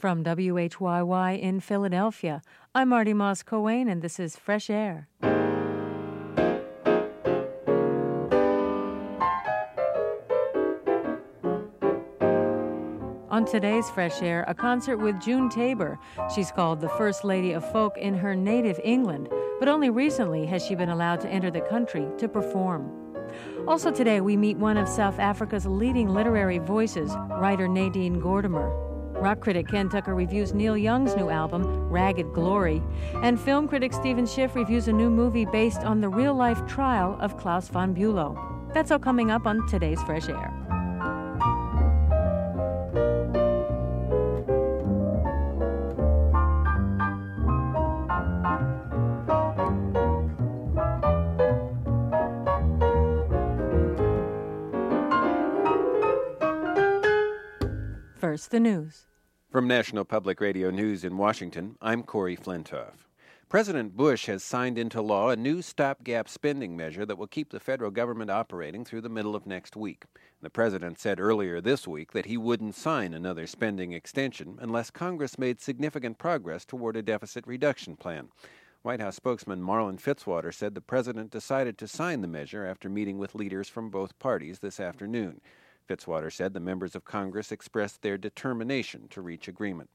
From WHYY in Philadelphia, I'm Marty Moss-Coane, and this is Fresh Air. On today's Fresh Air, a concert with June Tabor. She's called the First Lady of Folk in her native England, but only recently has she been allowed to enter the country to perform. Also today, we meet one of South Africa's leading literary voices, writer Nadine Gordimer. Rock critic Ken Tucker reviews Neil Young's new album, Ragged Glory, and film critic Stephen Schiff reviews a new movie based on the real-life trial of Klaus von Bülow. That's all coming up on today's Fresh Air. First, the news. From National Public Radio News in Washington, I'm Corey Flintoff. President Bush has signed into law a new stopgap spending measure that will keep the federal government operating through the middle of next week. The president said earlier this week that he wouldn't sign another spending extension unless Congress made significant progress toward a deficit reduction plan. White House spokesman Marlin Fitzwater said the president decided to sign the measure after meeting with leaders from both parties this afternoon. Fitzwater said the members of Congress expressed their determination to reach agreement.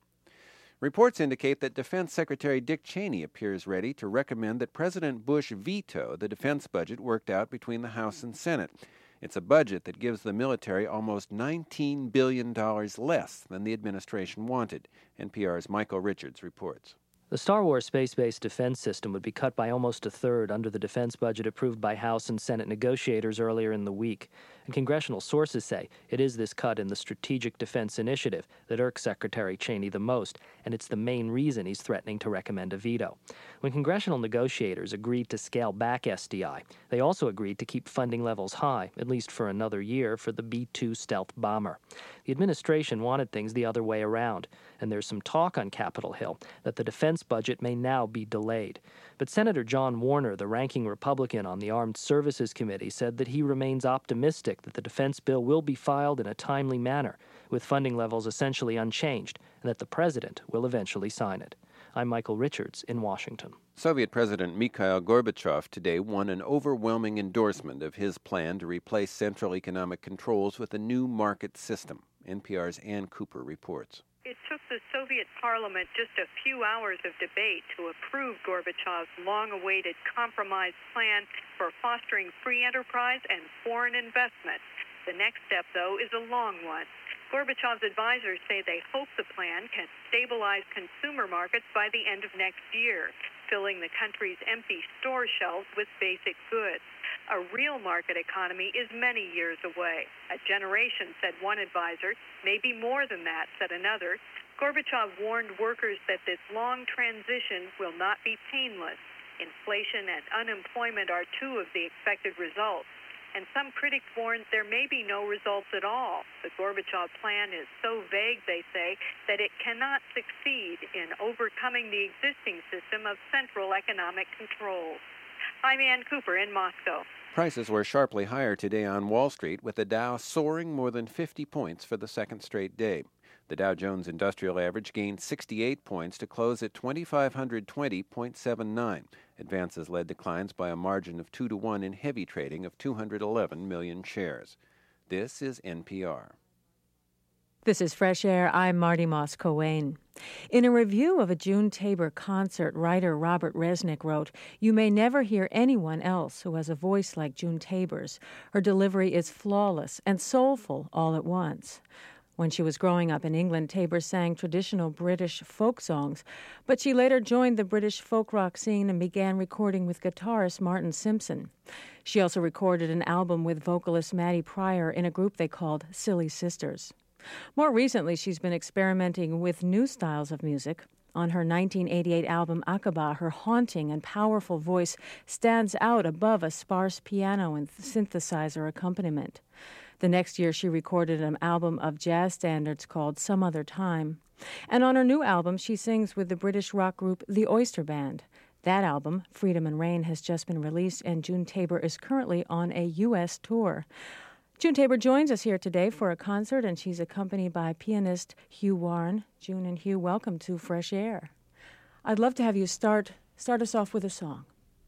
Reports indicate that Defense Secretary Dick Cheney appears ready to recommend that President Bush veto the defense budget worked out between the House and Senate. It's a budget that gives the military almost $19 billion less than the administration wanted. NPR's Michael Richards reports. The Star Wars space-based defense system would be cut by almost a third under the defense budget approved by House and Senate negotiators earlier in the week. And congressional sources say it is this cut in the Strategic Defense Initiative that irks Secretary Cheney the most, and it's the main reason he's threatening to recommend a veto. When congressional negotiators agreed to scale back SDI, they also agreed to keep funding levels high, at least for another year, for the B-2 stealth bomber. The administration wanted things the other way around, and there's some talk on Capitol Hill that the defense budget may now be delayed. But Senator John Warner, the ranking Republican on the Armed Services Committee, said that he remains optimistic that the defense bill will be filed in a timely manner, with funding levels essentially unchanged, and that the president will eventually sign it. I'm Michael Richards in Washington. Soviet President Mikhail Gorbachev today won an overwhelming endorsement of his plan to replace central economic controls with a new market system. NPR's Ann Cooper reports. It took the Soviet parliament just a few hours of debate to approve Gorbachev's long-awaited compromise plan for fostering free enterprise and foreign investment. The next step, though, is a long one. Gorbachev's advisors say they hope the plan can stabilize consumer markets by the end of next year, filling the country's empty store shelves with basic goods. A real market economy is many years away. A generation, said one advisor. Maybe more than that, said another. Gorbachev warned workers that this long transition will not be painless. Inflation and unemployment are two of the expected results. And some critics warned there may be no results at all. The Gorbachev plan is so vague, they say, that it cannot succeed in overcoming the existing system of central economic controls. I'm Ann Cooper in Moscow. Prices were sharply higher today on Wall Street, with the Dow soaring more than 50 points for the second straight day. The Dow Jones Industrial Average gained 68 points to close at 2,520.79. Advances led declines by a margin of 2-1 in heavy trading of 211 million shares. This is NPR. This is Fresh Air. I'm Marty Moss-Coane. In a review of a June Tabor concert, writer Robert Resnick wrote, "You may never hear anyone else who has a voice like June Tabor's. Her delivery is flawless and soulful all at once." When she was growing up in England, Tabor sang traditional British folk songs, but she later joined the British folk rock scene and began recording with guitarist Martin Simpson. She also recorded an album with vocalist Maddie Pryor in a group they called Silly Sisters. More recently, she's been experimenting with new styles of music. On her 1988 album Aqaba, her haunting and powerful voice stands out above a sparse piano and synthesizer accompaniment. The next year, she recorded an album of jazz standards called Some Other Time. And on her new album, she sings with the British rock group The Oyster Band. That album, Freedom and Rain, has just been released, and June Tabor is currently on a U.S. tour. June Tabor joins us here today for a concert, and she's accompanied by pianist Hugh Warren. June and Hugh, welcome to Fresh Air. I'd love to have you start us off with a song.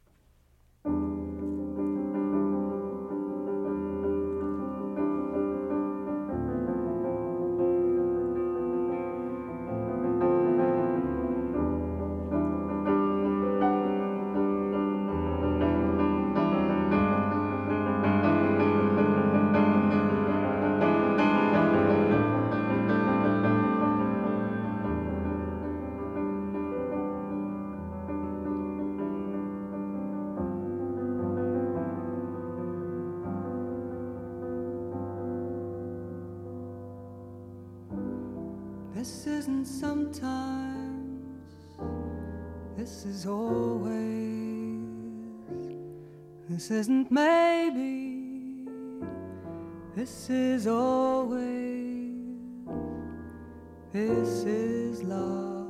This isn't sometimes, this is always. This isn't maybe, this is always. This is love,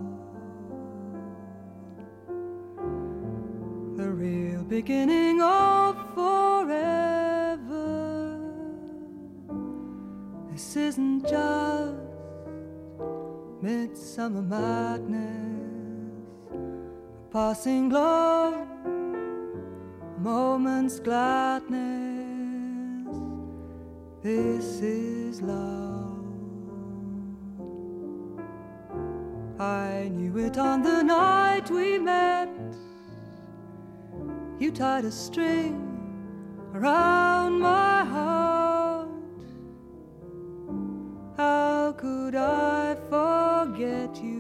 the real beginning of forever. This isn't just midsummer madness, a passing glow, a moment's gladness. This is love. I knew it on the night we met. You tied a string around my heart. How could I forget you?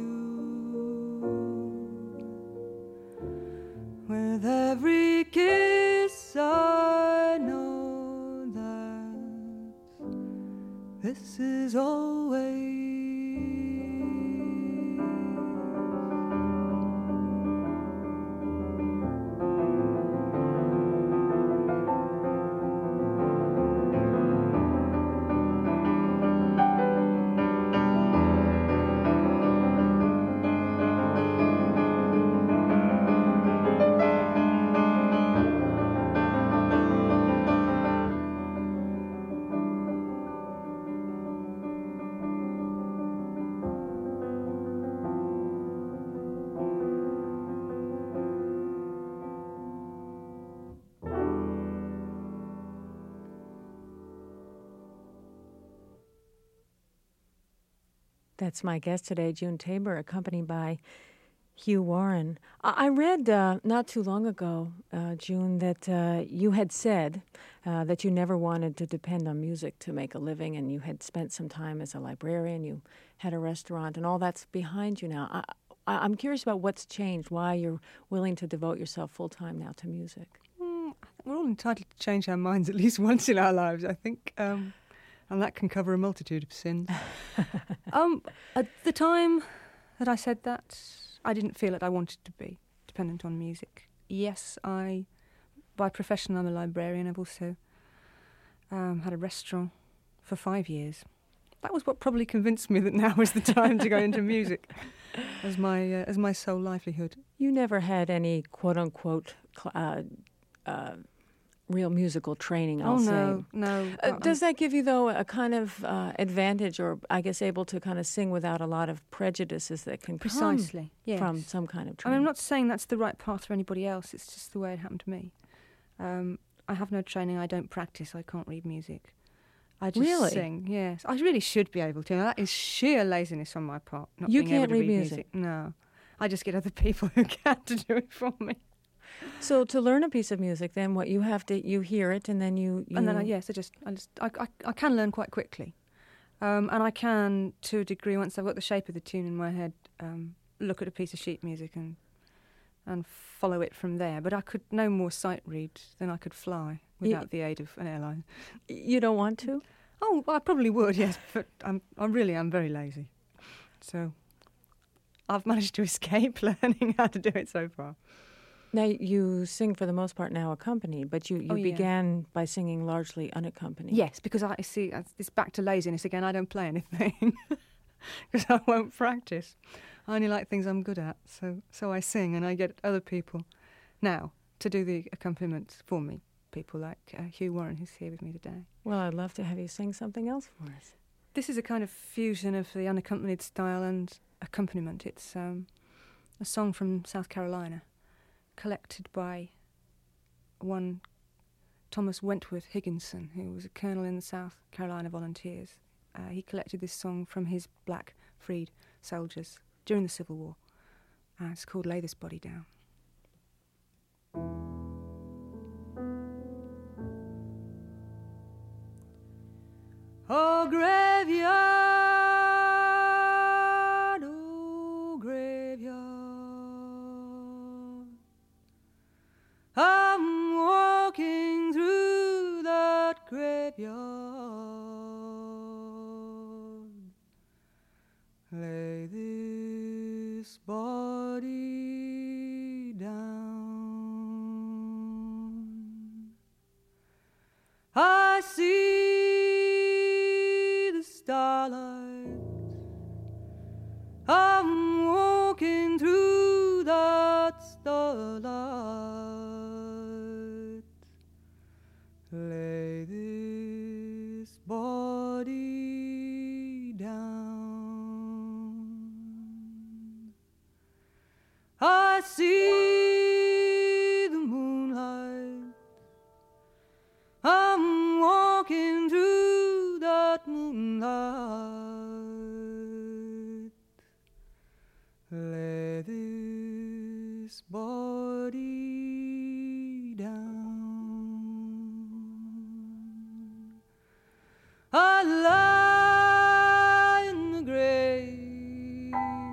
With every kiss I know that this is always. That's my guest today, June Tabor, accompanied by Hugh Warren. I read not too long ago, June, that you had said that you never wanted to depend on music to make a living, and you had spent some time as a librarian, you had a restaurant, and all that's behind you now. I'm curious about what's changed, why you're willing to devote yourself full-time now to music. I think we're all entitled to change our minds at least once in our lives, I think. And that can cover a multitude of sins. At the time that I said that, I didn't feel that I wanted to be dependent on music. Yes, by profession, I'm a librarian. I've also had a restaurant for 5 years. That was what probably convinced me that now is the time to go into music as my sole livelihood. You never had any quote-unquote real musical training, I'll say. No. Does that give you, though, a kind of advantage, or I guess able to kind of sing without a lot of prejudices that can Precisely, come yes. from some kind of I training? mean, I'm not saying that's the right path for anybody else. It's just the way it happened to me. I have no training. I don't practice. I can't read music. I just Really? sing, yes. I really should be able to. Now, that is sheer laziness on my part, not You being able can't to read read music? No. I just get other people who can to do it for me. So to learn a piece of music, then what you have to, you hear it, and then you And then, I can learn quite quickly. And I can, to a degree, once I've got the shape of the tune in my head, look at a piece of sheet music and follow it from there. But I could no more sight read than I could fly without the aid of an airline. You don't want to? Oh, I probably would, yes, but I'm very lazy. So I've managed to escape learning how to do it so far. Now, you sing for the most part now accompanied, but you began by singing largely unaccompanied. Yes, because I see, it's back to laziness again. I don't play anything because I won't practice. I only like things I'm good at, so I sing and I get other people now to do the accompaniment for me. people like Hugh Warren, who's here with me today. Well, I'd love to have you sing something else for us. This is a kind of fusion of the unaccompanied style and accompaniment. It's a song from South Carolina, collected by one Thomas Wentworth Higginson, who was a colonel in the South Carolina Volunteers. He collected this song from his black freed soldiers during the Civil War. It's called Lay This Body Down. Oh, graveyard, I'm walking through that graveyard. Lay this body down. I see the starlight. I'm walking through that starlight. Lay this body down. I see the moonlight. I'm walking through that moonlight. Lay this body down. I lie in the grave.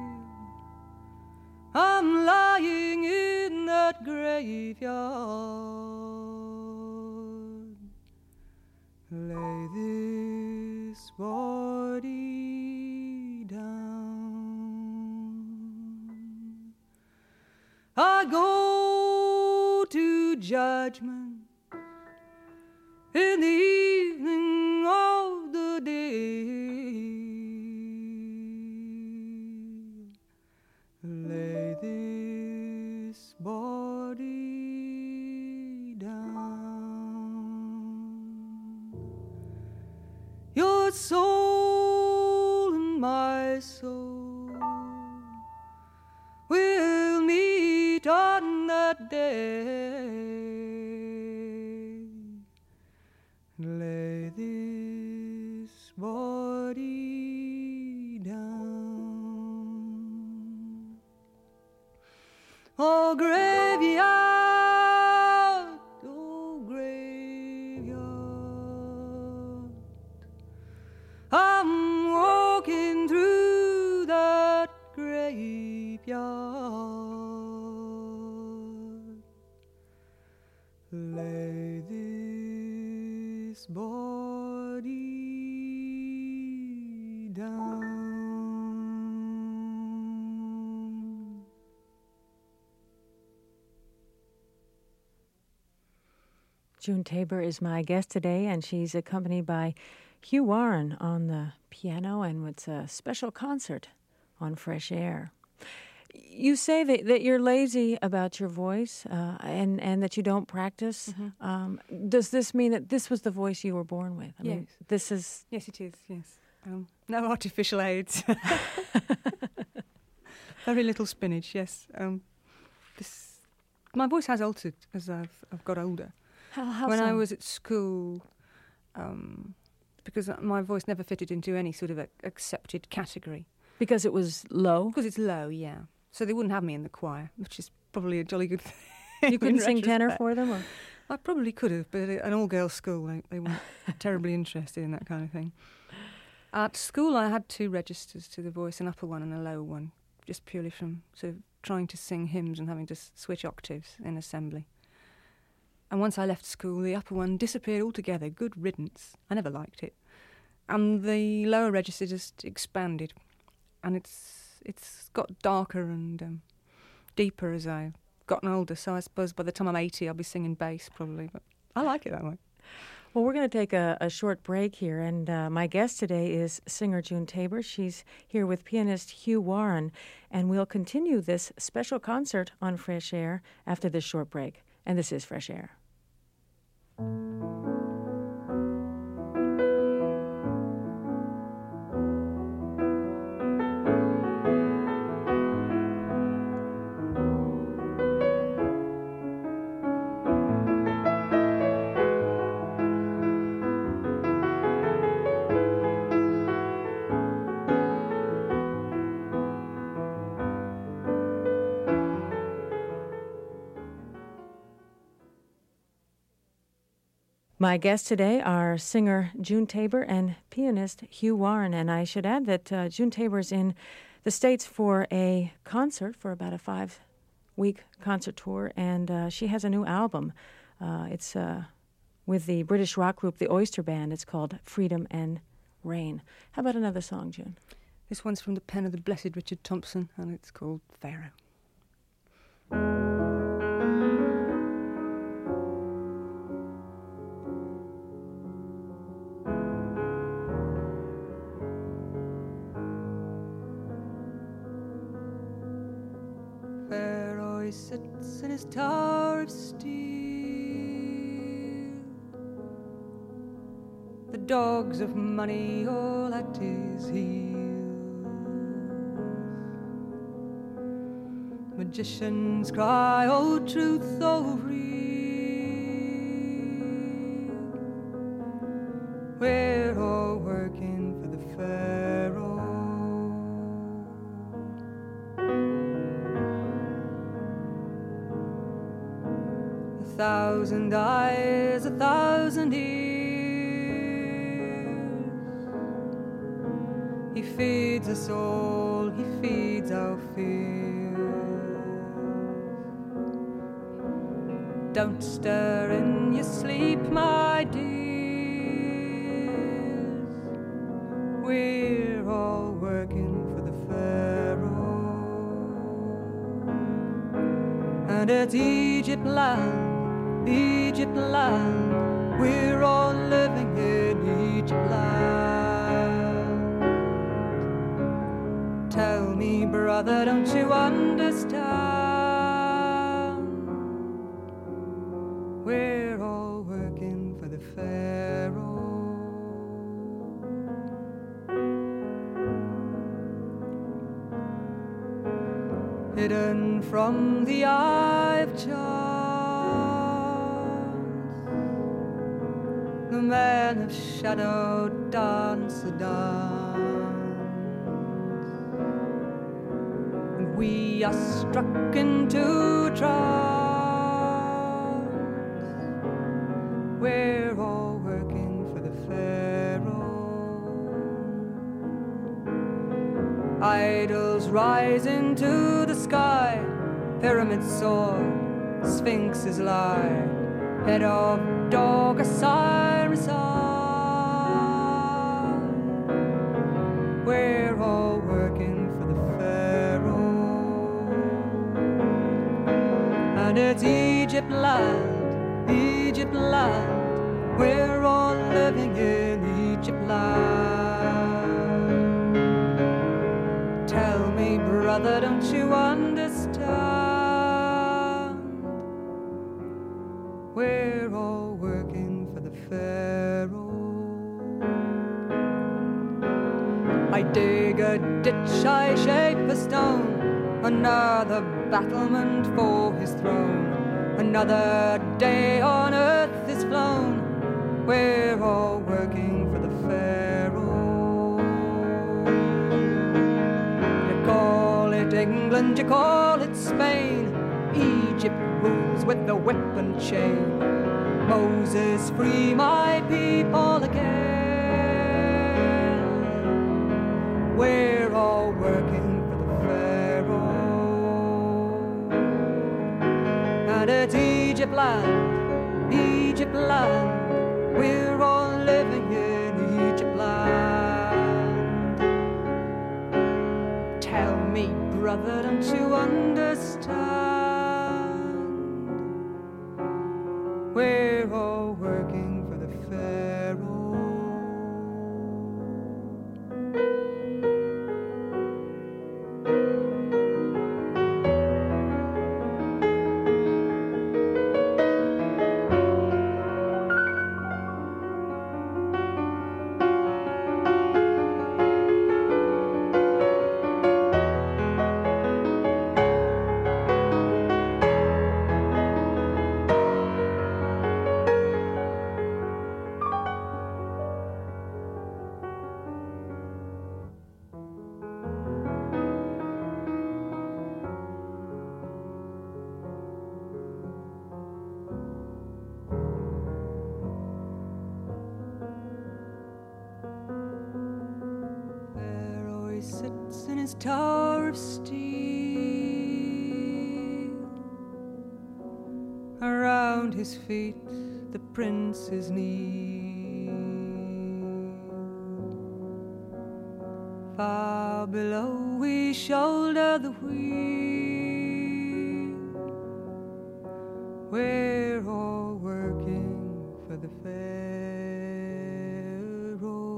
I'm lying in that graveyard. Lay this body down. I go to judgment in the evening of the day. Lay this body down. Your soul and my soul will meet on that day. Lay this body down. Oh, graveyard, oh, graveyard, I'm walking through that graveyard. Lay this body down. June Tabor is my guest today, and she's accompanied by Hugh Warren on the piano, and it's a special concert on Fresh Air. You say that you're lazy about your voice and that you don't practice. Mm-hmm. Does this mean that this was the voice you were born with? I mean, this is... Yes, it is, yes. No artificial aids. Very little spinach, yes. My voice has altered as I've got older. How when so? I was at school, because my voice never fitted into any sort of accepted category. Because it was low? Because it's low, yeah. So they wouldn't have me in the choir, which is probably a jolly good thing. You couldn't sing tenor for them? Or? I probably could have, but at an all-girls school, they weren't terribly interested in that kind of thing. At school, I had 2 registers to the voice, an upper one and a lower one, just purely from sort of trying to sing hymns and having to switch octaves in assembly. And once I left school, the upper one disappeared altogether. Good riddance. I never liked it. And the lower register just expanded. And it's got darker and deeper as I've gotten older. So I suppose by the time I'm 80, I'll be singing bass probably. But I like it that way. Well, we're going to take a short break here. And my guest today is singer June Tabor. She's here with pianist Hugh Warren. And we'll continue this special concert on Fresh Air after this short break. And this is Fresh Air. My guests today are singer June Tabor and pianist Hugh Warren. And I should add that June Tabor's in the States for a concert, for about a 5-week concert tour, and she has a new album. It's with the British rock group The Oyster Band. It's called Freedom and Rain. How about another song, June? This one's from the pen of the Blessed Richard Thompson, and it's called Pharaoh. Pharaoh sits in his tower of steel. The dogs of money all at his heels. Magicians cry, oh truth, oh real. We're all working for the Pharaoh. 1,000 eyes, 1,000 ears. He feeds us all, he feeds our fears. Don't stir in your sleep, my dears. We're all working for the Pharaoh. And it's Egypt land, Egypt land, we're all living in Egypt land. Tell me, brother, don't you understand? We're all working for the Pharaoh. Hidden from the eye of chance, the man of shadow dance a dance, and we are struck into a trance. We're all working for the Pharaoh. Idols rise into the sky, pyramids soar, sphinxes lie, head of dog Osiris eye. We're all working for the Pharaoh. And it's Egypt land, Egypt land, we're all living in Egypt land. Tell me, brother, don't you understand? We're all working for the Pharaoh. I dig a ditch, I shape a stone, another battlement for his throne. Another day on earth is flown. We're all working for the Pharaoh. You call it England, you call it Spain, Egypt rules with the whip and chain. Moses, free my people again. We're all working for the Pharaoh. And it's Egypt land, Egypt land, we're all living in Egypt land. Tell me, brother, don't you understand? We're all working for the Pharaoh. sits in his tower of steel. Around his feet the princes kneel. Far below we shoulder the wheel. We're all working for the Pharaoh.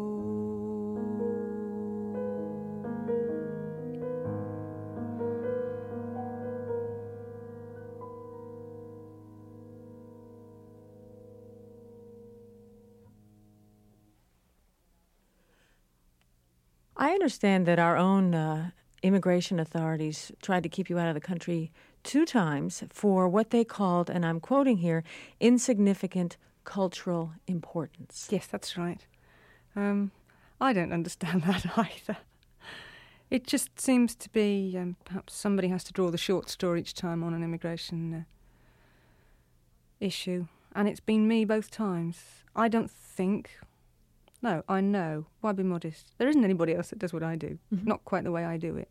I understand that our own immigration authorities tried to keep you out of the country 2 times for what they called, and I'm quoting here, insignificant cultural importance. Yes, that's right. I don't understand that either. It just seems to be perhaps somebody has to draw the short story each time on an immigration issue, and it's been me both times. I don't think... No, I know. Why be modest? There isn't anybody else that does what I do. Mm-hmm. Not quite the way I do it.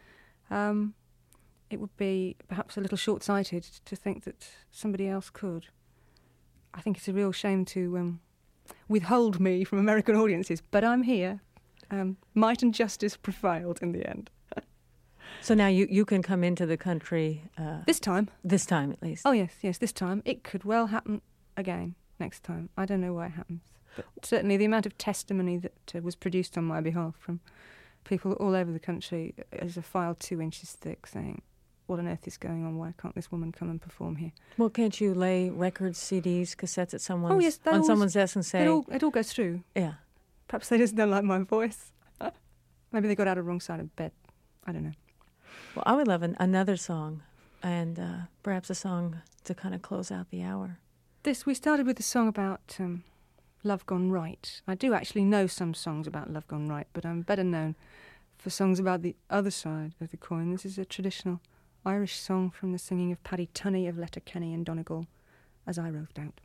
It would be perhaps a little short-sighted to think that somebody else could. I think it's a real shame to withhold me from American audiences, but I'm here. Might and justice prevailed in the end. So now you can come into the country... this time? This time, at least. Oh, yes, this time. It could well happen again next time. I don't know why it happens. But certainly the amount of testimony that was produced on my behalf from people all over the country is a file 2 inches thick saying, what on earth is going on? Why can't this woman come and perform here? Well, can't you lay records, CDs, cassettes at someone's, yes, someone's desk and say... It all goes through. Yeah. Perhaps they just don't like my voice. Maybe they got out of the wrong side of bed. I don't know. Well, I would love another song, and perhaps a song to kind of close out the hour. We started with a song about... Love Gone Right. I do actually know some songs about Love Gone Right, but I'm better known for songs about the other side of the coin. This is a traditional Irish song from the singing of Paddy Tunney of Letterkenny and Donegal, As I Roved Out.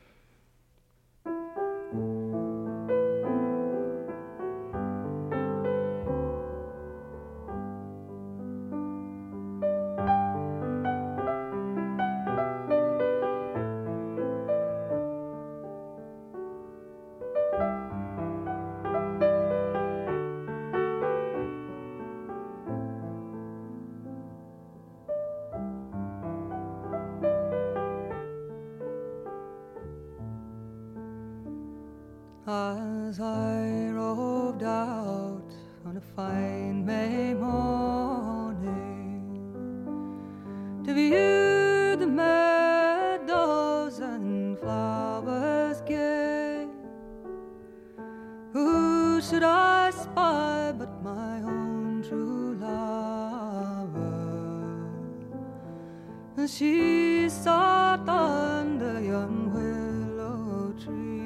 As I roved out on a fine May morning to view the meadows and flowers gay, who should I spy but my own true lover, as she sat under yon willow tree.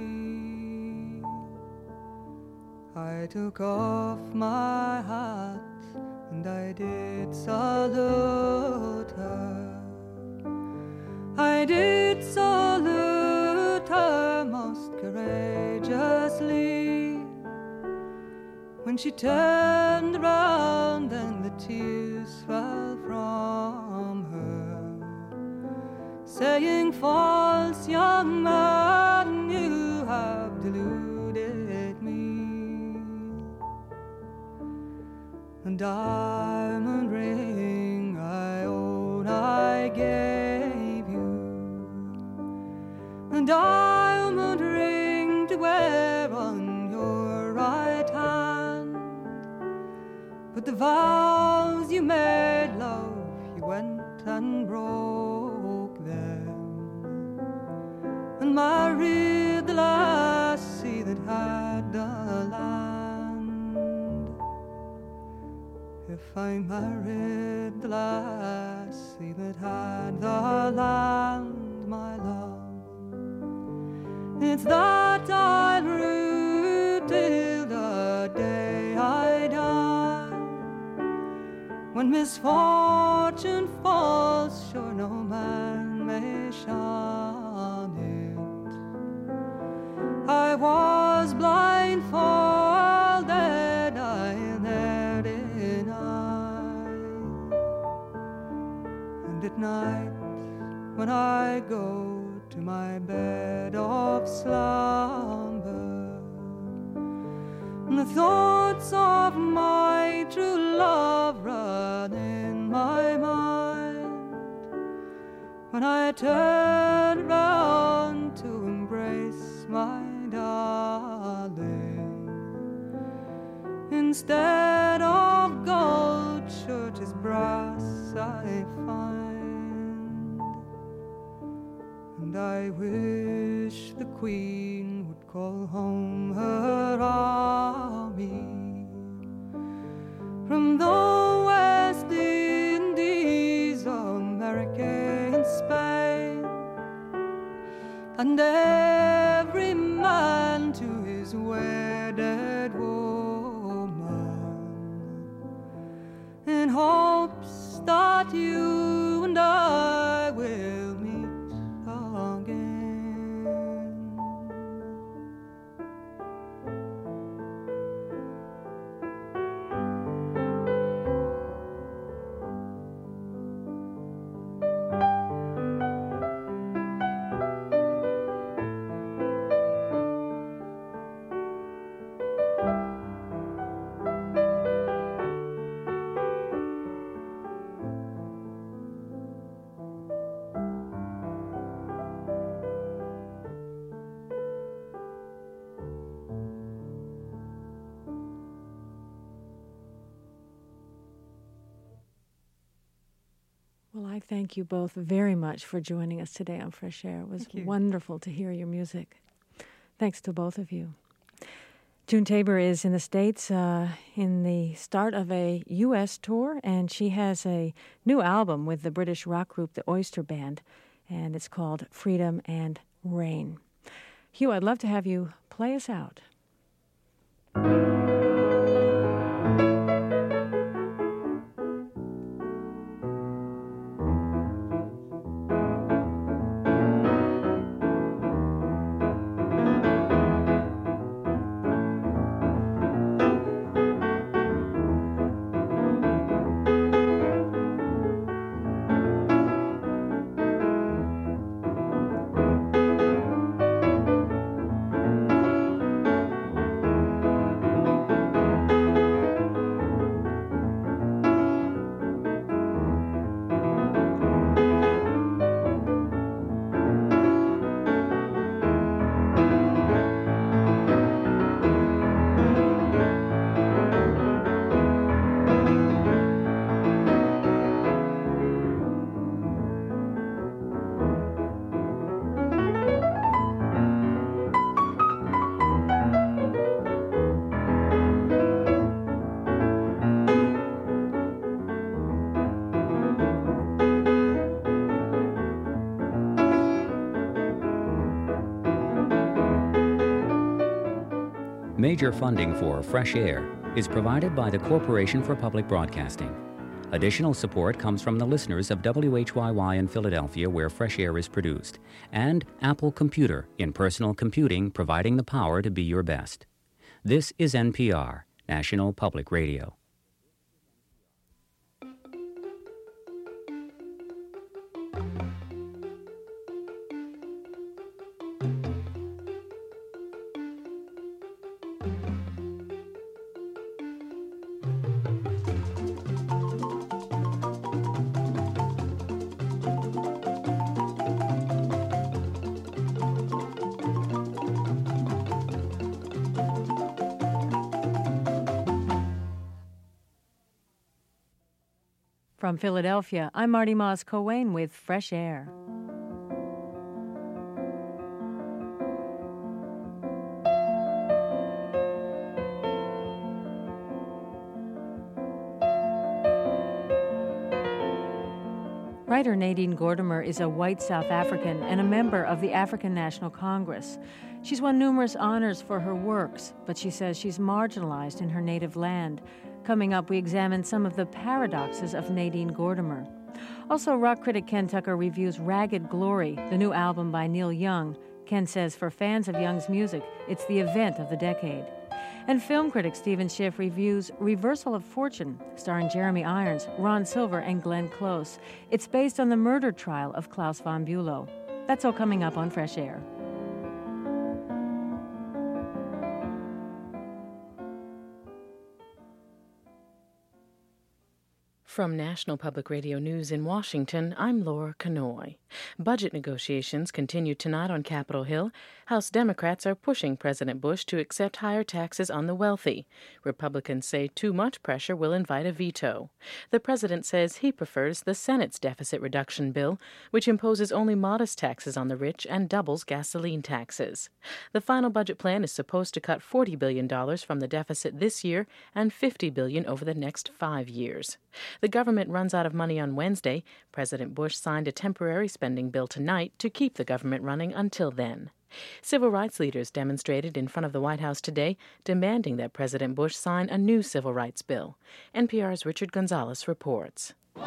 I took off my hat and I did salute her. I did salute her most courageously. When she turned round and the tears fell from her, saying, "False young man, you have deluded me." A diamond ring I own I gave you, a diamond ring to wear on your right hand, but the vows you made, love, you went and broke them, and married the lassie that had the land. If I married the lassie that had the land, my love, it's that I'll rue till the day I die. When misfortune falls, sure no man may shun it. I was blindfolded, I inherited And at night, when I go to my bed of slumber, and the thoughts of my true love run in my mind, when I turn round to embrace my darling, instead of gold, sure 'tis brass I find. And I wish the Queen would call home her army from the West Indies, America and Spain, and every man to his wedded woman, in hopes that you and I will meet again. Well, I thank you both very much for joining us today on Fresh Air. It was wonderful to hear your music. Thanks to both of you. June Tabor is in the States in the start of a U.S. tour, and she has a new album with the British rock group The Oyster Band, and it's called Freedom and Rain. Hugh, I'd love to have you play us out. Major funding for Fresh Air is provided by the Corporation for Public Broadcasting. Additional support comes from the listeners of WHYY in Philadelphia, where Fresh Air is produced, and Apple Computer in personal computing, providing the power to be your best. This is NPR, National Public Radio. From Philadelphia, I'm Marty Moss Cowain with Fresh Air. Writer Nadine Gordimer is a white South African and a member of the African National Congress. She's won numerous honors for her works, but she says she's marginalized in her native land. Coming up, we examine some of the paradoxes of Nadine Gordimer. Also, rock critic Ken Tucker reviews Ragged Glory, the new album by Neil Young. Ken says for fans of Young's music, it's the event of the decade. And film critic Stephen Schiff reviews Reversal of Fortune, starring Jeremy Irons, Ron Silver, and Glenn Close. It's based on the murder trial of Klaus von Bülow. That's all coming up on Fresh Air. From National Public Radio News in Washington, I'm Laura Kanoy. Budget negotiations continue tonight on Capitol Hill. House Democrats are pushing President Bush to accept higher taxes on the wealthy. Republicans say too much pressure will invite a veto. The president says he prefers the Senate's deficit reduction bill, which imposes only modest taxes on the rich and doubles gasoline taxes. The final budget plan is supposed to cut $40 billion from the deficit this year and $50 billion over the next 5 years. The government runs out of money on Wednesday. President Bush signed a temporary spending bill tonight to keep the government running until then. Civil rights leaders demonstrated in front of the White House today, demanding that President Bush sign a new civil rights bill. NPR's Richard Gonzalez reports. 1,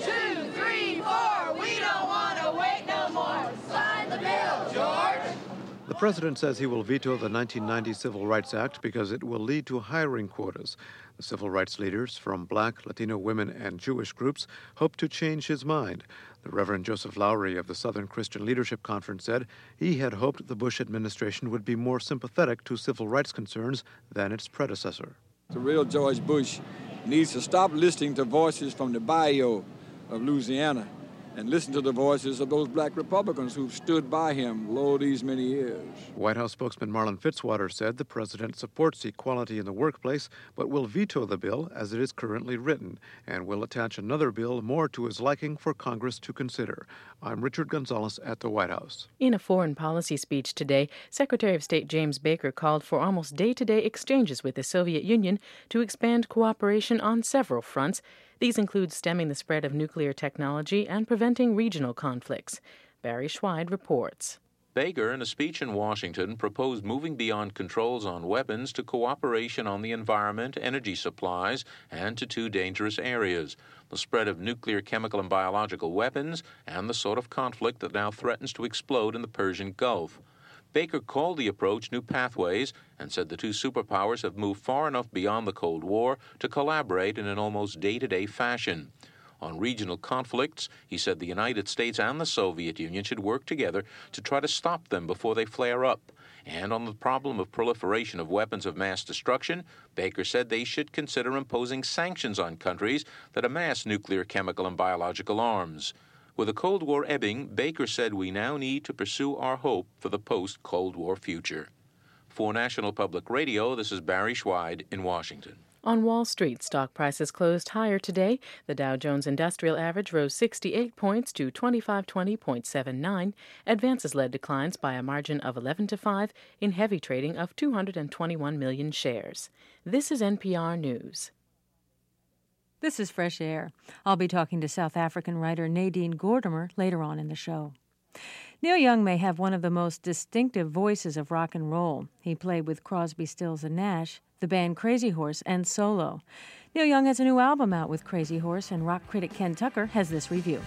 2, 3, 4, we don't want to wait no more. Sign the bill, George. The president says he will veto the 1990 Civil Rights Act because it will lead to hiring quotas. The civil rights leaders from Black, Latino women, and Jewish groups hope to change his mind. The Reverend Joseph Lowry of the Southern Christian Leadership Conference said he had hoped the Bush administration would be more sympathetic to civil rights concerns than its predecessor. The real George Bush needs to stop listening to voices from the bayou of Louisiana and listen to the voices of those black Republicans who've stood by him lo these many years. White House spokesman Marlon Fitzwater said the president supports equality in the workplace, but will veto the bill as it is currently written, and will attach another bill more to his liking for Congress to consider. I'm Richard Gonzalez at the White House. In a foreign policy speech today, Secretary of State James Baker called for almost day-to-day exchanges with the Soviet Union to expand cooperation on several fronts. These include stemming the spread of nuclear technology and preventing regional conflicts. Barry Schweid reports. Baker, in a speech in Washington, proposed moving beyond controls on weapons to cooperation on the environment, energy supplies, and to two dangerous areas: the spread of nuclear, chemical, and biological weapons, and the sort of conflict that now threatens to explode in the Persian Gulf. Baker called the approach New Pathways and said the two superpowers have moved far enough beyond the Cold War to collaborate in an almost day-to-day fashion. On regional conflicts, he said the United States and the Soviet Union should work together to try to stop them before they flare up. And on the problem of proliferation of weapons of mass destruction, Baker said they should consider imposing sanctions on countries that amass nuclear, chemical, and biological arms. With the Cold War ebbing, Baker said we now need to pursue our hope for the post-Cold War future. For National Public Radio, this is Barry Schweid in Washington. On Wall Street, stock prices closed higher today. The Dow Jones Industrial Average rose 68 points to 2520.79. Advances led declines by a margin of 11-5 in heavy trading of 221 million shares. This is NPR News. This is Fresh Air. I'll be talking to South African writer Nadine Gordimer later on in the show. Neil Young may have one of the most distinctive voices of rock and roll. He played with Crosby, Stills and Nash, the band Crazy Horse, and solo. Neil Young has a new album out with Crazy Horse, and rock critic Ken Tucker has this review.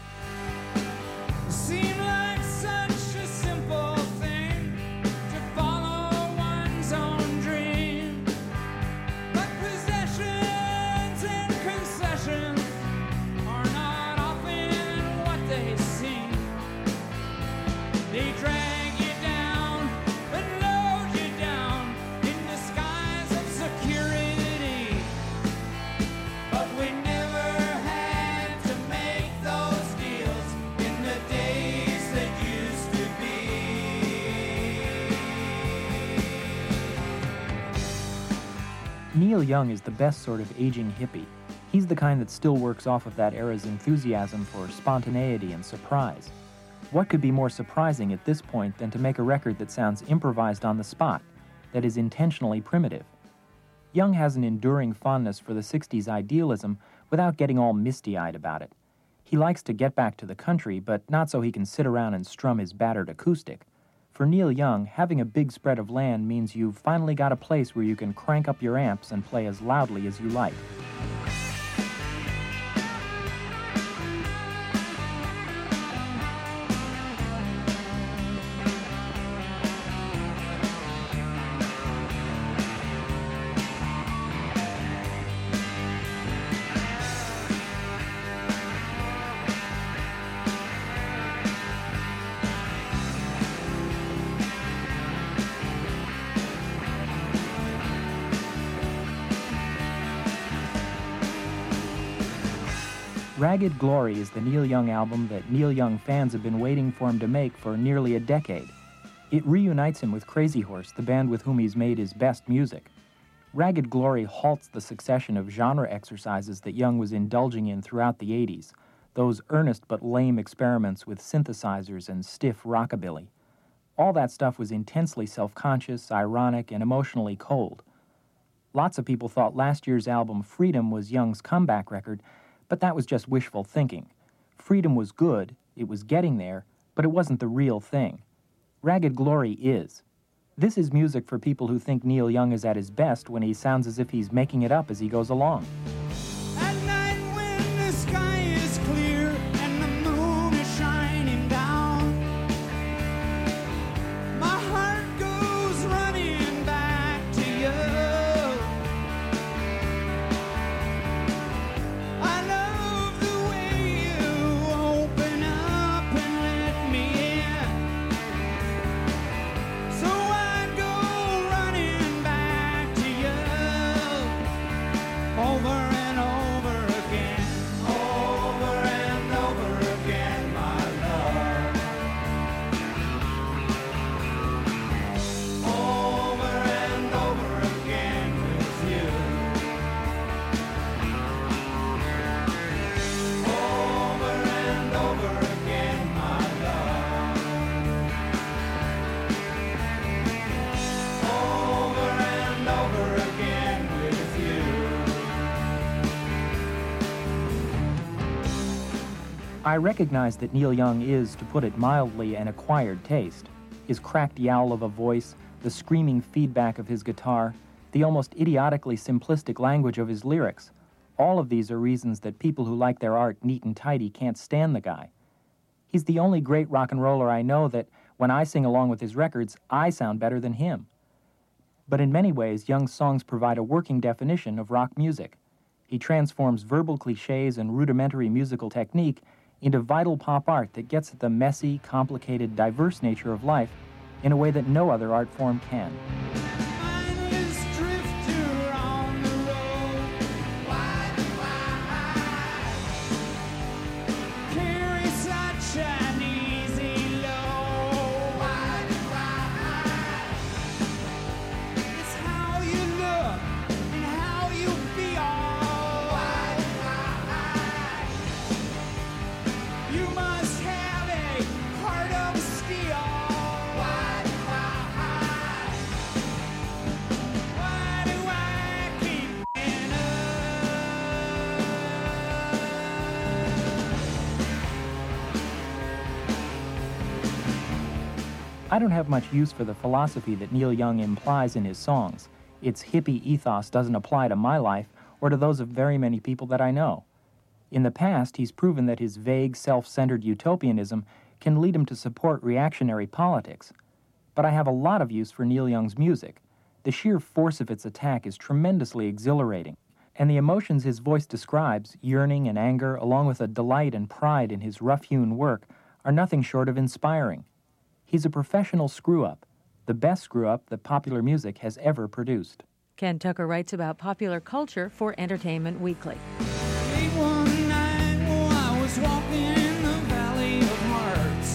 Neil Young is the best sort of aging hippie. He's the kind that still works off of that era's enthusiasm for spontaneity and surprise. What could be more surprising at this point than to make a record that sounds improvised on the spot, that is intentionally primitive? Young has an enduring fondness for the 60s idealism without getting all misty-eyed about it. He likes to get back to the country, but not so he can sit around and strum his battered acoustic. For Neil Young, having a big spread of land means you've finally got a place where you can crank up your amps and play as loudly as you like. Ragged Glory is the Neil Young album that Neil Young fans have been waiting for him to make for nearly a decade. It reunites him with Crazy Horse, the band with whom he's made his best music. Ragged Glory halts the succession of genre exercises that Young was indulging in throughout the 80s, those earnest but lame experiments with synthesizers and stiff rockabilly. All that stuff was intensely self-conscious, ironic, and emotionally cold. Lots of people thought last year's album Freedom was Young's comeback record, but that was just wishful thinking. Freedom was good, it was getting there, but it wasn't the real thing. Ragged Glory is. This is music for people who think Neil Young is at his best when he sounds as if he's making it up as he goes along. At night when the sky is clear and the moon is shining down, my heart goes running back to you. I love the way you open up and let me in. So I go running back to you over and over again, my love. Over and over again with you. Over and over again, my love. Over and over again with you. I recognize that Neil Young is, to put it mildly, an acquired taste. His cracked yowl of a voice, the screaming feedback of his guitar, the almost idiotically simplistic language of his lyrics. All of these are reasons that people who like their art neat and tidy can't stand the guy. He's the only great rock and roller I know that, when I sing along with his records, I sound better than him. But in many ways, Young's songs provide a working definition of rock music. He transforms verbal cliches and rudimentary musical technique into vital pop art that gets at the messy, complicated, diverse nature of life in a way that no other art form can. Mindless drifter on the road, wide and wide. Carry such an easy load, wide and wide. It's how you look and how you feel, wide and wide. You must have a heart of steel, wide and wide. Why do I keep getting I don't have much use for the philosophy that Neil Young implies in his songs. Its hippie ethos doesn't apply to my life or to those of very many people that I know. In the past, he's proven that his vague, self-centered utopianism can lead him to support reactionary politics. But I have a lot of use for Neil Young's music. The sheer force of its attack is tremendously exhilarating, and the emotions his voice describes, yearning and anger, along with a delight and pride in his rough-hewn work, are nothing short of inspiring. He's a professional screw-up, the best screw-up that popular music has ever produced. Ken Tucker writes about popular culture for Entertainment Weekly. late one night while I was walking in the Valley of Hearts?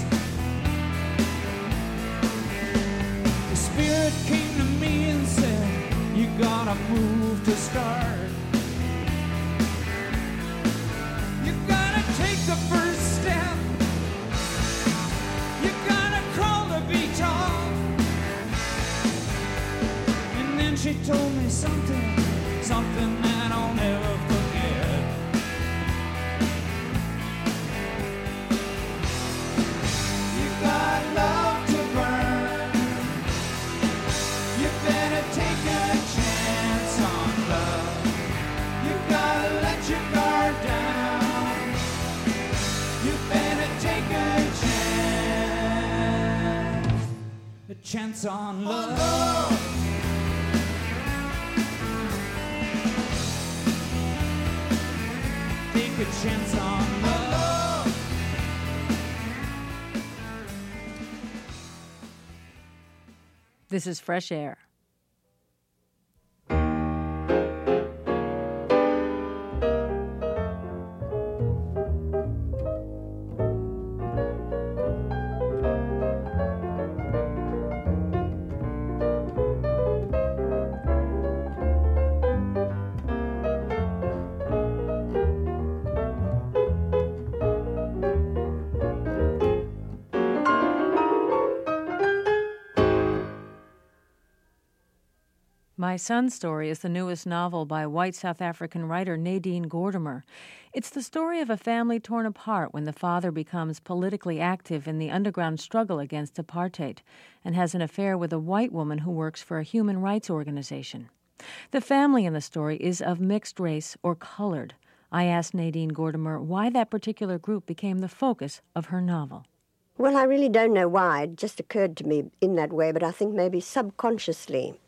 The Spirit came to me and said, you gotta move to start. You gotta take the first step. You gotta crawl the beach off. And then she told me something that I'll never forget. You got love to burn. You better take a chance on love. You gotta let your guard down. You better take a chance on love. Take a chance on love. This is Fresh Air. My Son's Story is the newest novel by white South African writer Nadine Gordimer. It's the story of a family torn apart when the father becomes politically active in the underground struggle against apartheid and has an affair with a white woman who works for a human rights organization. The family in the story is of mixed race or colored. I asked Nadine Gordimer why that particular group became the focus of her novel. Well, I really don't know why. It just occurred to me in that way, but I think maybe subconsciously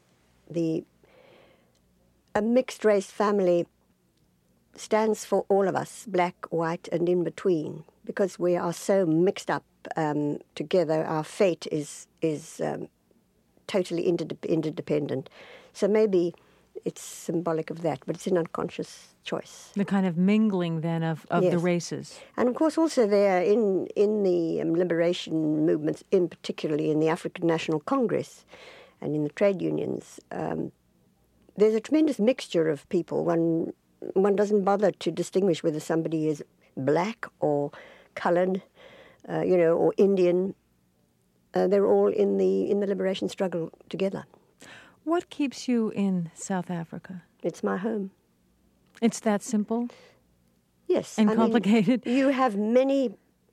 a mixed-race family stands for all of us, black, white, and in between, because we are so mixed up together. Our fate is totally interdependent. So maybe it's symbolic of that, but it's an unconscious choice. The kind of mingling, then, of Yes. the races. And, of course, also there in the liberation movements, in particularly in the African National Congress and in the trade unions, there's a tremendous mixture of people. One doesn't bother to distinguish whether somebody is black or coloured, or Indian. They're all in the liberation struggle together. What keeps you in South Africa? It's my home. It's that simple? Yes. And complicated? You have many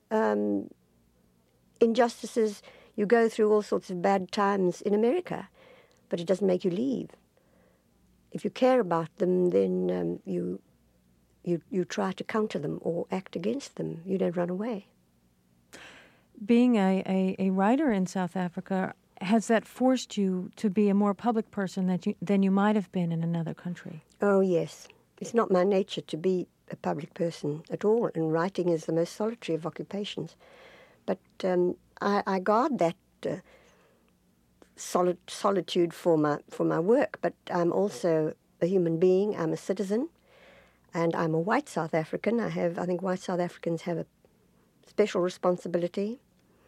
injustices. You go through all sorts of bad times in America, but it doesn't make you leave. If you care about them, then you try to counter them or act against them. You don't run away. Being a writer in South Africa, has that forced you to be a more public person than you might have been in another country? Oh, yes. It's not my nature to be a public person at all, and writing is the most solitary of occupations. But I guard that solitude for my work, but I'm also a human being. I'm a citizen, and I'm a white South African. I think white South Africans have a special responsibility.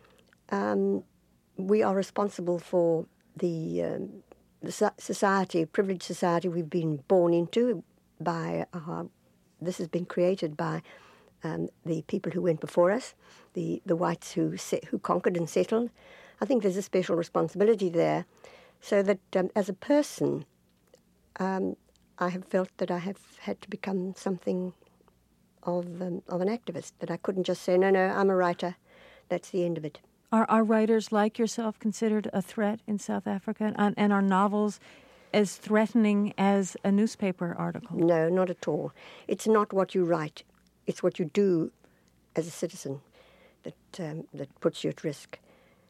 We are responsible for the society, privileged society we've been born into. This has been created by the people who went before us, the whites who conquered and settled. I think there's a special responsibility there, so that as a person, I have felt that I have had to become something of an activist. That I couldn't just say, no, I'm a writer. That's the end of it. Are writers like yourself considered a threat in South Africa? And are novels as threatening as a newspaper article? No, not at all. It's not what you write. It's what you do as a citizen that puts you at risk.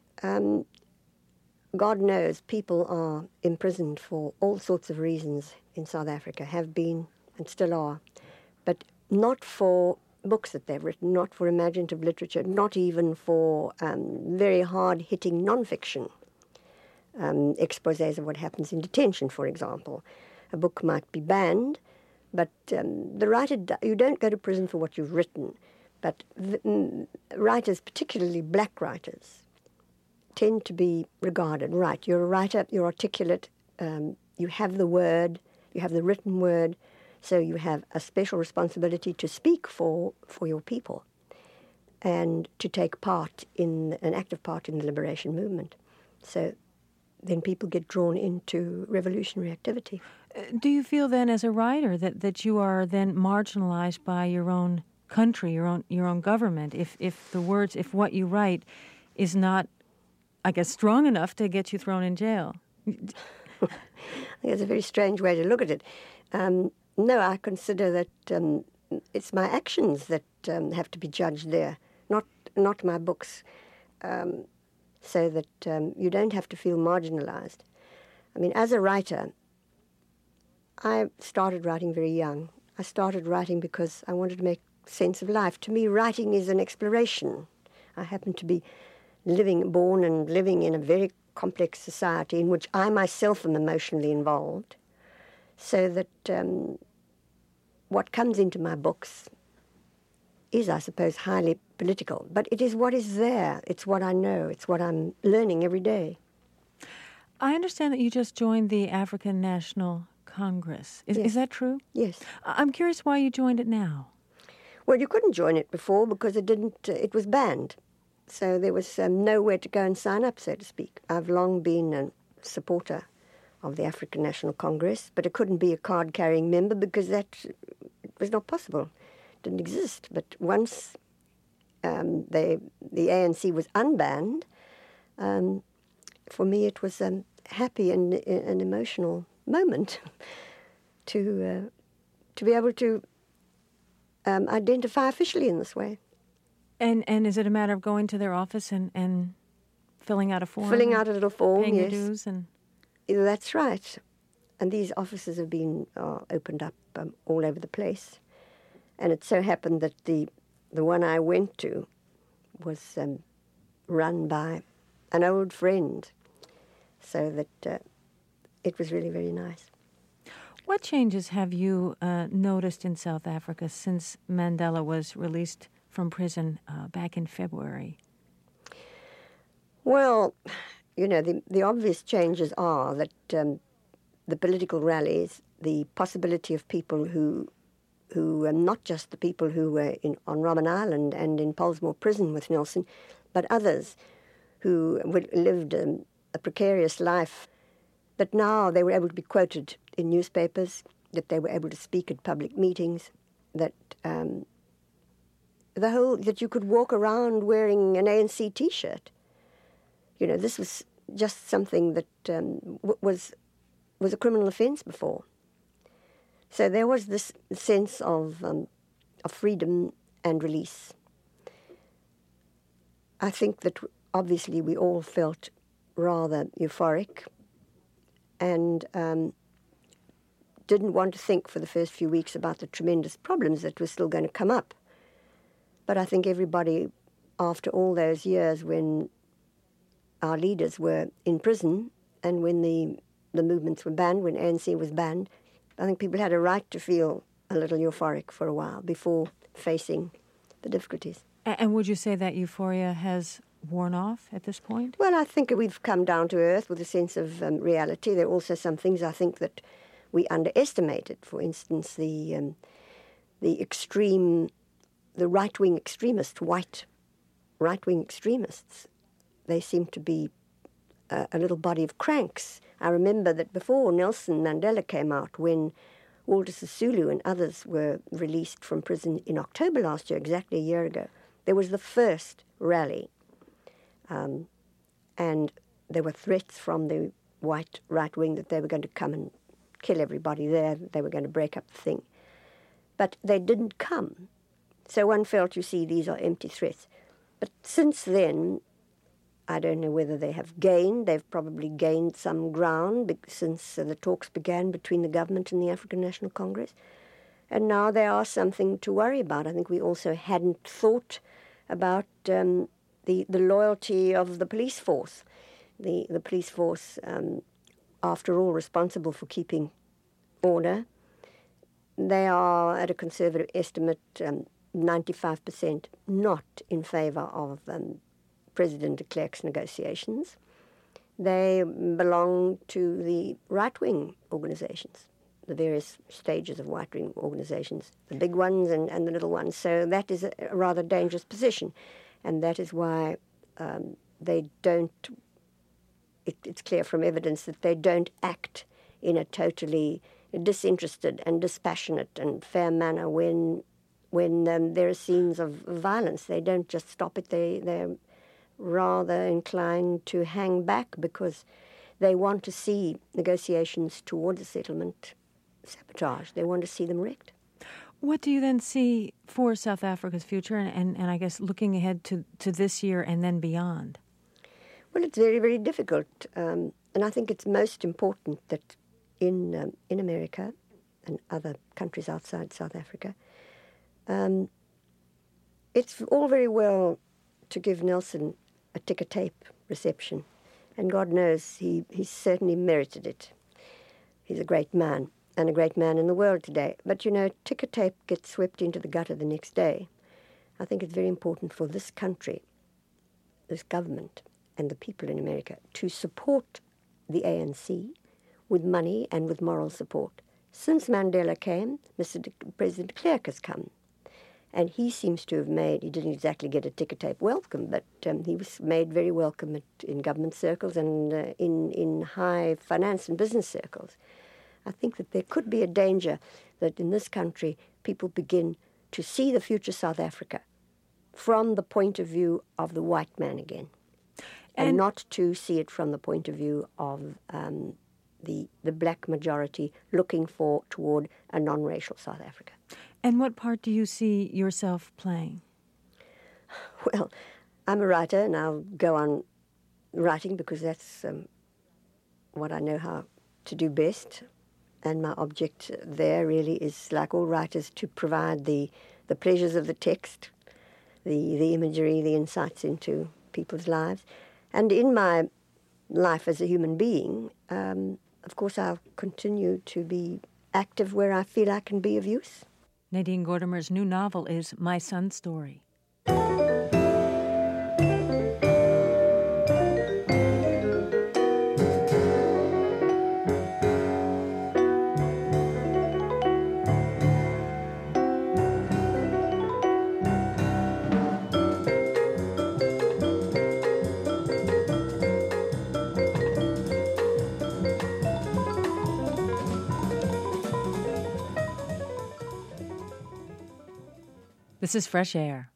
God knows people are imprisoned for all sorts of reasons in South Africa, have been and still are, but not for books that they've written, not for imaginative literature, not even for very hard-hitting non-fiction exposés of what happens in detention, for example. A book might be banned, but the writer, you don't go to prison for what you've written, but writers, particularly black writers, tend to be regarded, right, you're a writer, you're articulate, you have the word, you have the written word, so you have a special responsibility to speak for your people and to take an active part in the liberation movement. So then people get drawn into revolutionary activity. Do you feel then as a writer that you are then marginalized by your own country, your own government, if what you write is not, I guess, strong enough to get you thrown in jail? I think it's a very strange way to look at it. No, I consider that it's my actions that have to be judged there, not my books, so that you don't have to feel marginalized. I mean, as a writer, I started writing very young. I started writing because I wanted to make sense of life. To me, writing is an exploration. I happen to be born and living in a very complex society in which I myself am emotionally involved, so that what comes into my books is, I suppose, highly political. But it is what is there. It's what I know. It's what I'm learning every day. I understand that you just joined the African National Congress. Is that true? Yes. I'm curious why you joined it now. Well, you couldn't join it before because it was banned. So there was nowhere to go and sign up, so to speak. I've long been a supporter of the African National Congress, but I couldn't be a card-carrying member because that was not possible. It didn't exist. But once the ANC was unbanned, for me it was a happy and an emotional moment to be able to identify officially in this way. And is it a matter of going to their office and filling out a form? Filling out a little form, paying yes. your dues and... That's right. And these offices have been opened up all over the place. And it so happened that the one I went to was run by an old friend, so that it was really very nice. What changes have you noticed in South Africa since Mandela was released from prison back in February? Well, you know, the obvious changes are that the political rallies, the possibility of people who not just the people who were on Robben Island and in Pollsmoor prison with Nelson, but others who lived a precarious life. But now they were able to be quoted in newspapers, that they were able to speak at public meetings, that that you could walk around wearing an ANC T-shirt. You know, this was just something that was a criminal offence before. So there was this sense of freedom and release. I think that obviously we all felt rather euphoric and didn't want to think for the first few weeks about the tremendous problems that were still going to come up. But I think everybody, after all those years when our leaders were in prison and when the movements were banned, when ANC was banned, I think people had a right to feel a little euphoric for a while before facing the difficulties. And would you say that euphoria has worn off at this point? Well, I think we've come down to earth with a sense of reality. There are also some things I think that we underestimated. For instance, the right-wing extremists, white right-wing extremists. They seem to be a little body of cranks. I remember that before Nelson Mandela came out, when Walter Sisulu and others were released from prison in October last year, exactly a year ago, there was the first rally. And there were threats from the white right wing that they were going to come and kill everybody there, they were going to break up the thing. But they didn't come. So one felt, you see, these are empty threats. But since then, I don't know whether they have gained. They've probably gained some ground since the talks began between the government and the African National Congress. And now there are something to worry about. I think we also hadn't thought about the loyalty of the police force. The police force, after all, responsible for keeping order. They are, at a conservative estimate, 95% not in favour of President de Klerk's negotiations. They belong to the right-wing organisations, the various stages of right-wing organisations, the big ones and the little ones. So that is a rather dangerous position. And that is why they don't, it's clear from evidence that they don't act in a totally disinterested and dispassionate and fair manner when there are scenes of violence. They don't just stop it. They're rather inclined to hang back because they want to see negotiations towards a settlement sabotaged. They want to see them wrecked. What do you then see for South Africa's future and I guess looking ahead to this year and then beyond? Well, it's very, very difficult. And I think it's most important that in America and other countries outside South Africa, it's all very well to give Nelson a ticker-tape reception. And God knows he certainly merited it. He's a great man, and a great man in the world today. But, you know, ticker-tape gets swept into the gutter the next day. I think it's very important for this country, this government, and the people in America to support the ANC with money and with moral support. Since Mandela came, President de Klerk has come. And he seems to have made, he didn't exactly get a ticker tape welcome, but he was made very welcome in government circles and in high finance and business circles. I think that there could be a danger that in this country people begin to see the future South Africa from the point of view of the white man again, and not to see it from the point of view of the black majority looking toward a non-racial South Africa. And what part do you see yourself playing? Well, I'm a writer, and I'll go on writing because that's what I know how to do best. And my object there really is, like all writers, to provide the pleasures of the text, the imagery, the insights into people's lives. And in my life as a human being, of course, I'll continue to be active where I feel I can be of use. Nadine Gordimer's new novel is My Son's Story. This is Fresh Air.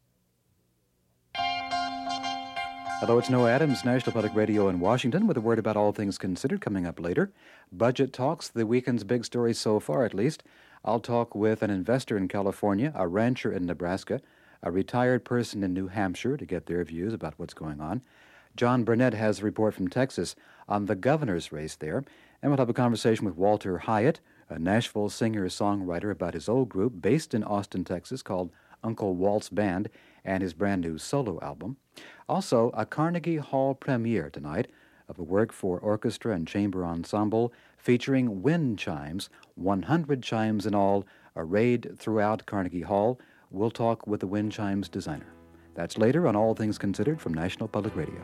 Hello, it's Noah Adams, National Public Radio in Washington, with a word about all things considered coming up later. Budget talks, the weekend's big story so far at least. I'll talk with an investor in California, a rancher in Nebraska, a retired person in New Hampshire to get their views about what's going on. John Burnett has a report from Texas on the governor's race there, and we'll have a conversation with Walter Hyatt, a Nashville singer-songwriter, about his old group based in Austin, Texas, called Uncle Walt's Band, and his brand new solo album. Also, a Carnegie Hall premiere tonight of a work for orchestra and chamber ensemble featuring wind chimes, 100 chimes in all, arrayed throughout Carnegie Hall. We'll talk with the wind chimes designer. That's later on All Things Considered from National Public Radio.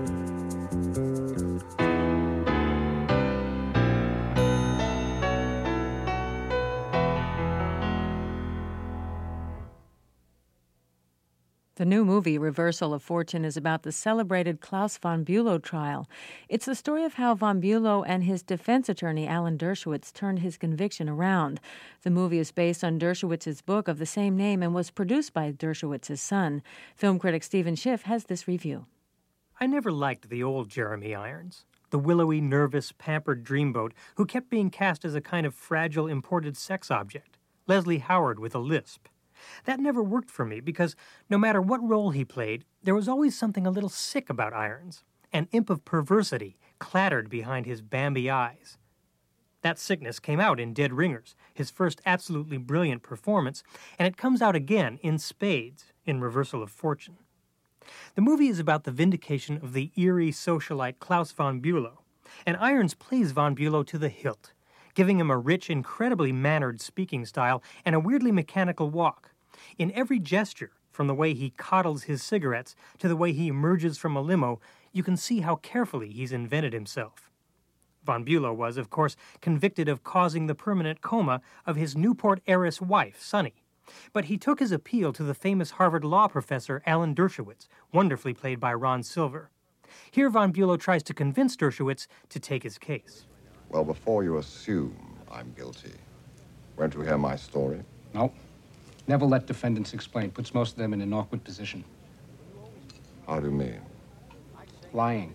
The new movie, Reversal of Fortune, is about the celebrated Klaus von Bülow trial. It's the story of how von Bülow and his defense attorney, Alan Dershowitz, turned his conviction around. The movie is based on Dershowitz's book of the same name and was produced by Dershowitz's son. Film critic Stephen Schiff has this review. I never liked the old Jeremy Irons, the willowy, nervous, pampered dreamboat who kept being cast as a kind of fragile, imported sex object, Leslie Howard with a lisp. That never worked for me because no matter what role he played, there was always something a little sick about Irons. An imp of perversity clattered behind his Bambi eyes. That sickness came out in Dead Ringers, his first absolutely brilliant performance, and it comes out again in spades in Reversal of Fortune. The movie is about the vindication of the eerie socialite Klaus von Bülow, and Irons plays von Bülow to the hilt, giving him a rich, incredibly mannered speaking style and a weirdly mechanical walk. In every gesture, from the way he coddles his cigarettes to the way he emerges from a limo, you can see how carefully he's invented himself. Von Bülow was, of course, convicted of causing the permanent coma of his Newport heiress wife, Sunny. But he took his appeal to the famous Harvard law professor Alan Dershowitz, wonderfully played by Ron Silver. Here von Bülow tries to convince Dershowitz to take his case. Well, before you assume I'm guilty, won't you hear my story? No. Never let defendants explain. Puts most of them in an awkward position. How do you mean? Lying.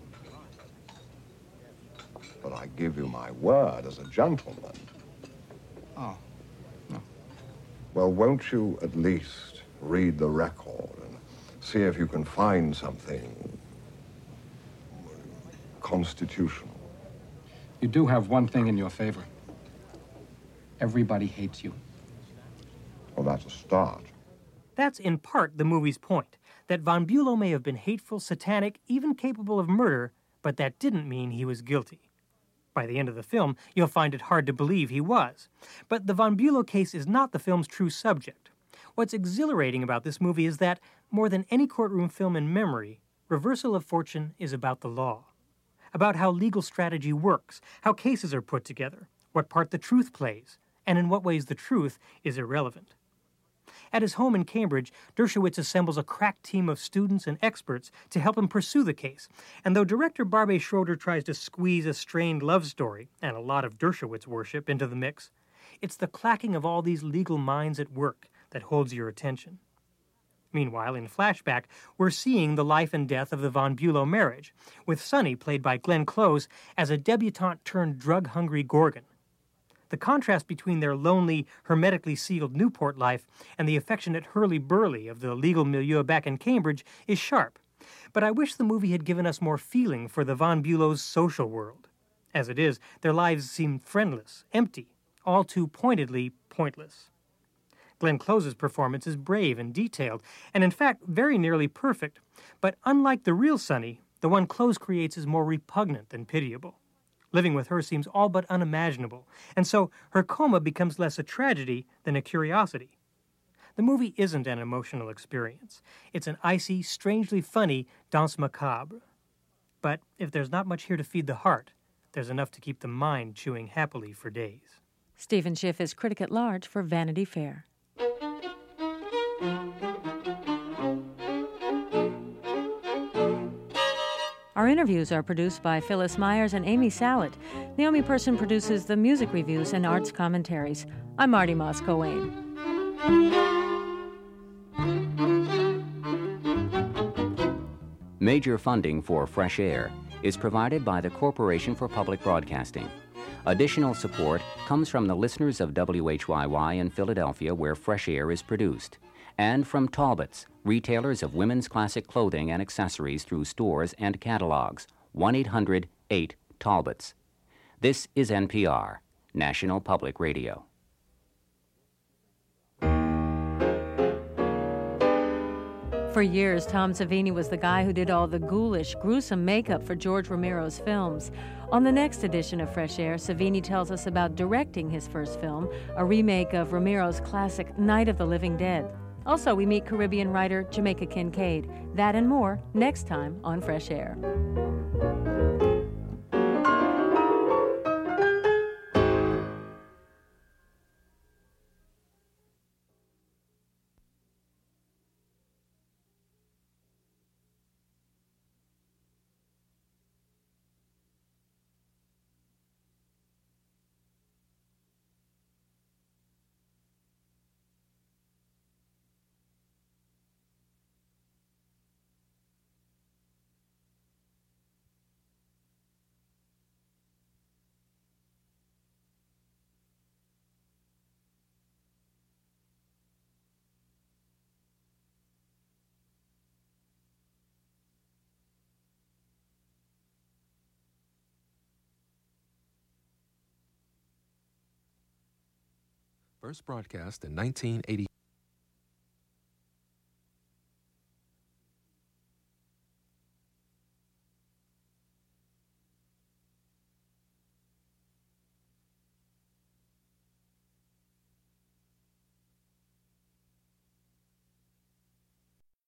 But I give you my word as a gentleman. Oh, no. Well, won't you at least read the record and see if you can find something constitutional? You do have one thing in your favor. Everybody hates you. Well, that's a start. That's in part the movie's point, that von Bülow may have been hateful, satanic, even capable of murder, but that didn't mean he was guilty. By the end of the film, you'll find it hard to believe he was. But the von Bülow case is not the film's true subject. What's exhilarating about this movie is that, more than any courtroom film in memory, Reversal of Fortune is about the law. About how legal strategy works, how cases are put together, what part the truth plays, and in what ways the truth is irrelevant. At his home in Cambridge, Dershowitz assembles a crack team of students and experts to help him pursue the case. And though director Barbet Schroeder tries to squeeze a strained love story and a lot of Dershowitz worship into the mix, it's the clacking of all these legal minds at work that holds your attention. Meanwhile, in flashback, we're seeing the life and death of the von Bülow marriage, with Sonny, played by Glenn Close, as a debutante-turned-drug-hungry Gorgon. The contrast between their lonely, hermetically sealed Newport life and the affectionate hurly-burly of the legal milieu back in Cambridge is sharp. But I wish the movie had given us more feeling for the von Bülow's social world. As it is, their lives seem friendless, empty, all too pointedly pointless. Glenn Close's performance is brave and detailed, and in fact very nearly perfect. But unlike the real Sonny, the one Close creates is more repugnant than pitiable. Living with her seems all but unimaginable, and so her coma becomes less a tragedy than a curiosity. The movie isn't an emotional experience. It's an icy, strangely funny danse macabre. But if there's not much here to feed the heart, there's enough to keep the mind chewing happily for days. Stephen Schiff is critic at large for Vanity Fair. Our interviews are produced by Phyllis Myers and Amy Sallet. Naomi Person produces the music reviews and arts commentaries. I'm Marty Moss-Coane. Major funding for Fresh Air is provided by the Corporation for Public Broadcasting. Additional support comes from the listeners of WHYY in Philadelphia, where Fresh Air is produced, and from Talbots, retailers of women's classic clothing and accessories through stores and catalogs. 1-800-8-TALBOTS. This is NPR, National Public Radio. For years, Tom Savini was the guy who did all the ghoulish, gruesome makeup for George Romero's films. On the next edition of Fresh Air, Savini tells us about directing his first film, a remake of Romero's classic Night of the Living Dead. Also, we meet Caribbean writer Jamaica Kincaid. That and more next time on Fresh Air. First broadcast in 1980.